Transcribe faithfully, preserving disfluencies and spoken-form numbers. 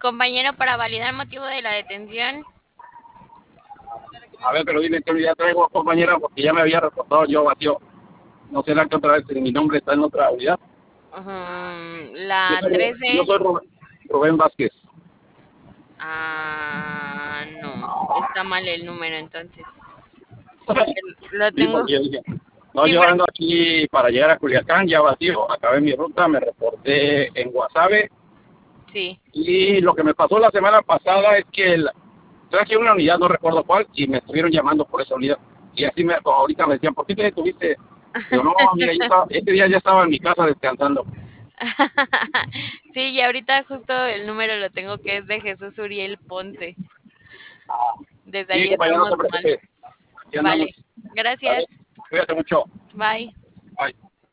Compañero, para validar motivo de la detención. A ver, pero dile que ya traigo, compañera, porque ya me había reportado yo vacío. No será que otra vez mi nombre está en otra unidad. Um, Yo la soy, yo trece. soy Rubén, Rubén Vázquez. Ah, no, está mal el número entonces. Porque lo Sí, tengo. porque yo dije, no, Sí, yo porque. ando aquí para llegar a Culiacán, ya vacío, acabé mi ruta, me reporté en Guasave. Sí. Y lo que me pasó la semana pasada es que el, traje una unidad, no recuerdo cuál, y me estuvieron llamando por esa unidad. Y así me, ahorita me decían, ¿por qué te detuviste? Digo, no, amiga, yo estaba, ese día ya estaba en mi casa descansando. Sí, y ahorita justo el número lo tengo que es de Jesús Uriel Ponce. Desde Sí, ahí compañero, no estamos se mal. preocupe. Aquí andamos. Vale. ¿Vale? Gracias. Cuídate mucho. Bye. Bye.